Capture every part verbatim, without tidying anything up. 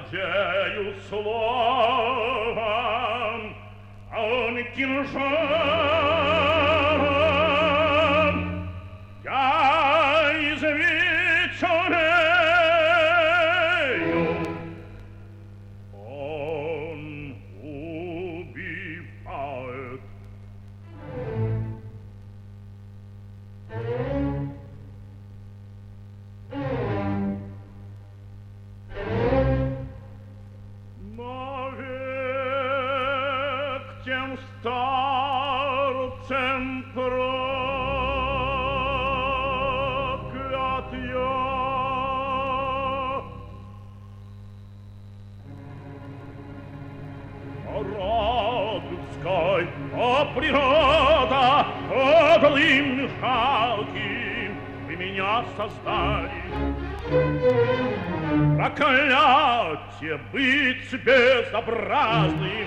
владею словом, а он кинжалом. Я извечерею, он убивает. Навек тем старцем проклят я. Радовской, о природа, подлым жалким вы меня создали. Проклятие быть безобразным,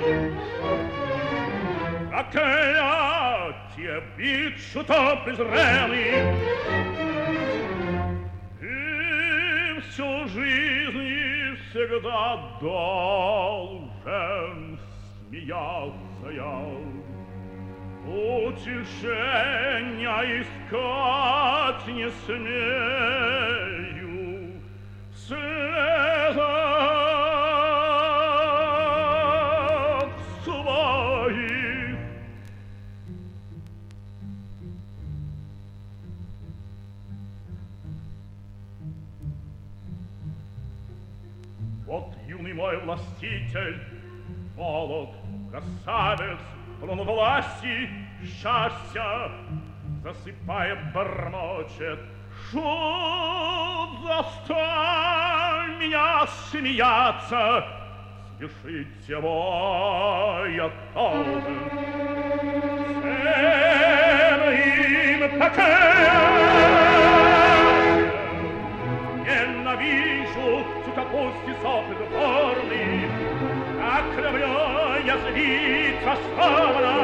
проклятие быть шутом презренным. И всю жизнь и всегда должен смеяться я, утешения искать не смею. Слезах своих вот юный мой властитель, молод, красавец, полон власти, счастья, засыпая, бормочет: шут, заставь меня смеяться, смешите мой я тоже. Всем им покаянием ненавижу сухопусти сопли горный, как люблю я злиться славно,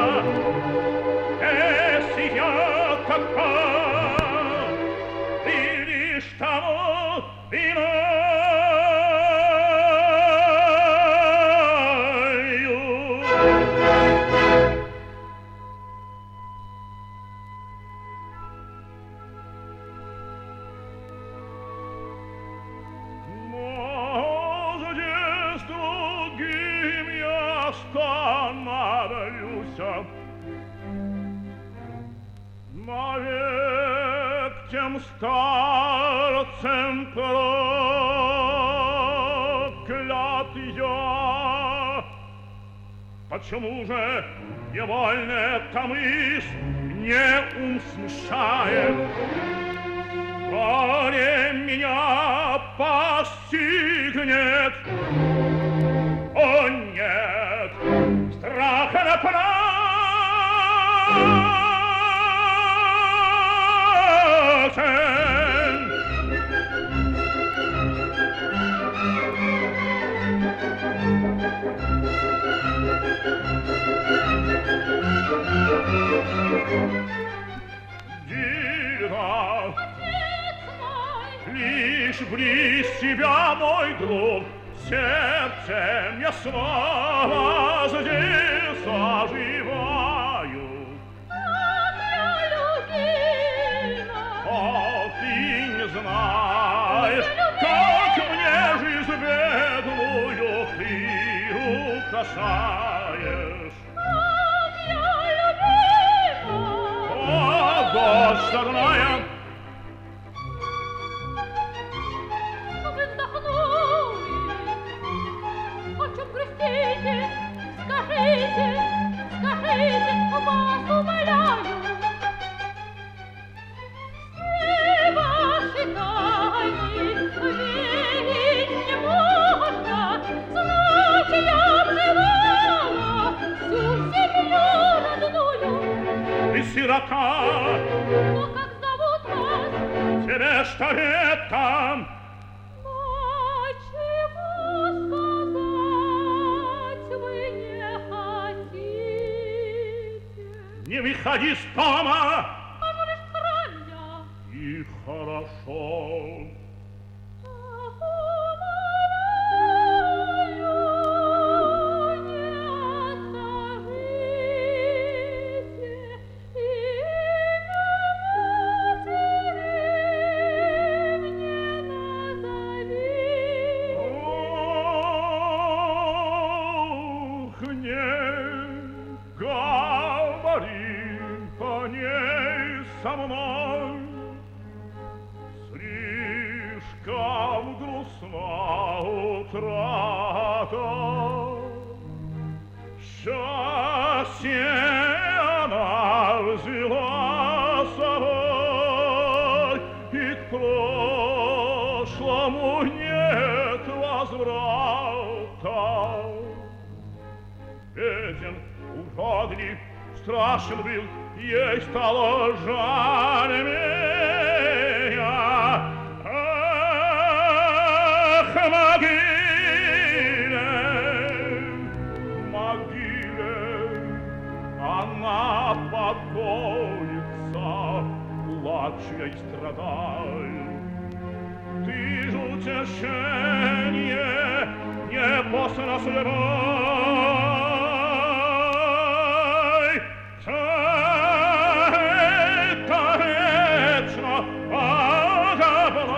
если я как пан, ты лишь тому виною. Может, с другим я остановлюсь, навек тем старцем проклят я. Почему же невольно эта мысль не ум смущает? Горе меня постигнет. О нет, страха напрасно. Дина, лишь близ тебя, мой друг, сердцем я снова здесь оживаю. Ах, я любима! О, ты не знаешь, как мне жизнь бедную ты украшаешь. Ах, я любима! О, дочь родная! Вы вздохнули. О чем грустите? Скажите, скажите, вас умоляю. Все ваши тайны верить не можно. Знать я обживала всю семью родную. Ты сирота, Но как зовут вас? тебе что это? Но чего сказать вы не хотите? Не выходи с дома! Оно лишь кровля. И хорошо. Ах, умоляю. со мной. Слишком грустна утрата. Счастье она взяла с собой, и к прошлому нет возврата. Беден, уродлив, страшен был, ей стало жаль меня. Ах, могиле, могиле, она покоится, плачу я и страдаю. Ты же утешение не послана с любой. Это вечно, ага,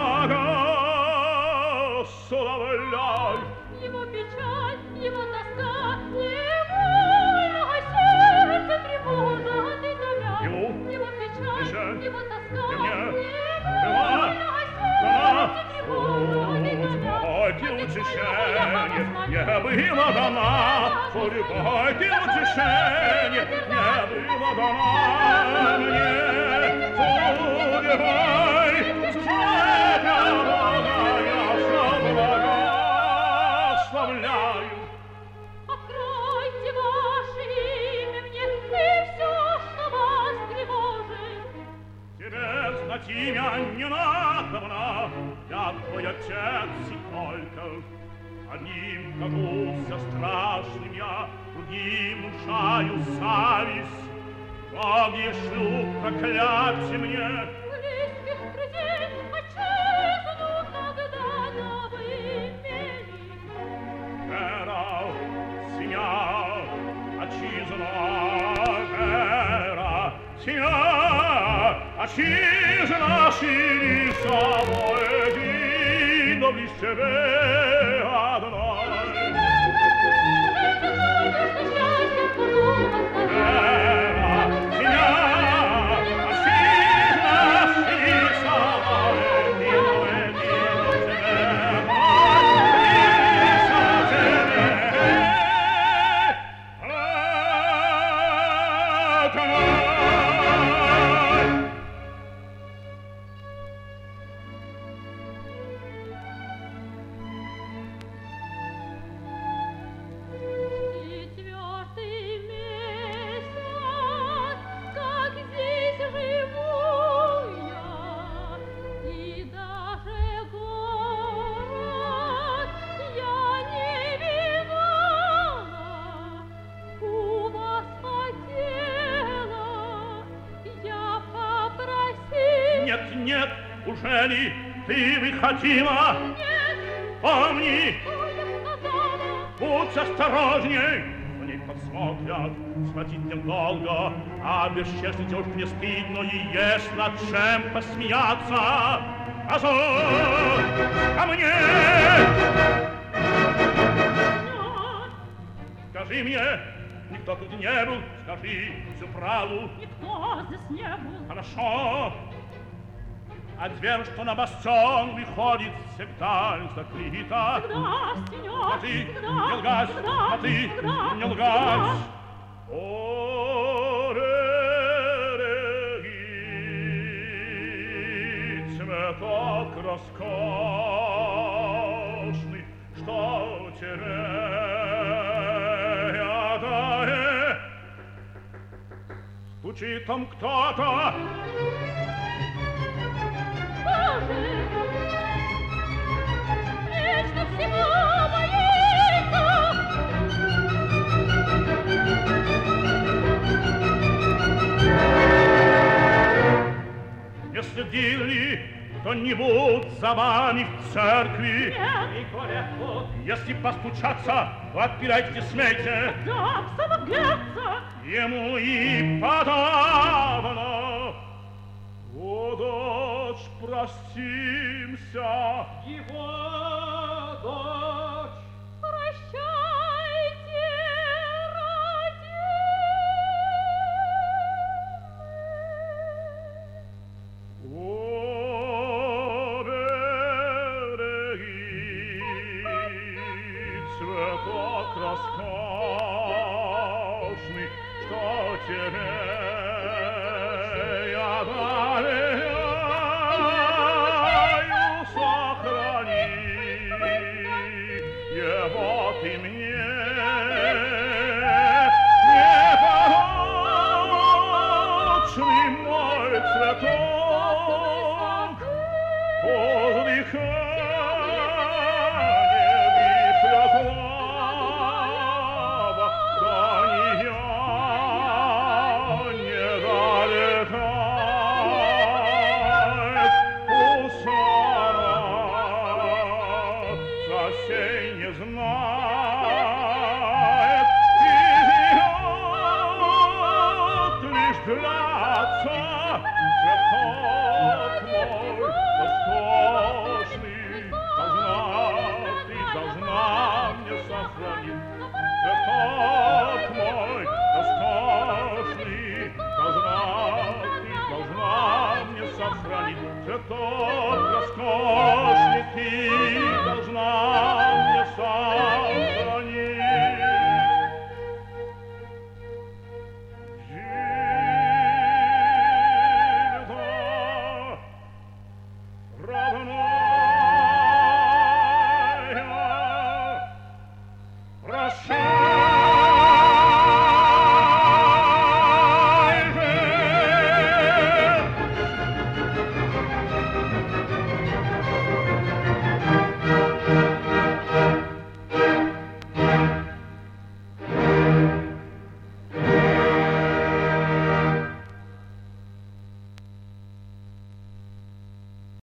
благословляй. Его печаль, его тоска, невольно сердце тревожит и томят. Его Его печаль, печаль, его тоска, и мне невольно сердце тревожит и томят. Ой, ты утешение не было дана, судьбой ты утешение не было дана мне, судьбой тебя ясно благословляю. Откройте ваше имя мне, и все, что вас тревожит. Тебе знать имя не надобно, я твой отец и только. Одним кажуся страшным я, другим внушаю зависть. Боги шлют проклятие мне. Близких друзей, отчизну когда-то вы имели. Вера, семья, отчизна, вера, семья, отчизна, шли собой едино близ тебе одной. Вера, семья, отчизна, шли собой едино, едино тебе Четвертый месяц, как здесь живу я, и даже город я не видала. У вас хотела я попросить. Нет, нет, уже ли ты выходила? Нет, Помни, что я сказала. будь осторожней. За ней подсмотрят, схватить недолго, а бесчестный девушка не стыдно, и есть над чем посмеяться. Азор, ко мне! Скажи мне, никто тут не был, скажи всю правду. Никто здесь не был. Хорошо. А дверь, что на бастион выходит, всегда закрыта. Всегда, сеньор, А ты всегда, не лгать, всегда, а ты всегда, не лгать. всегда. О, реги, цветок роскошный, что тебе я даю. Стучит там кто-то. Боже, вечно всего боится. Не следили кто-нибудь за вами в церкви? Нет. Николетто, если постучаться, отпирайте, не смейте. Да, самоглядца. Ему и подавно. О, дочь, простимся. Его дочь. Прощайте, родимые. сохранить. Цветок роскошный ты должна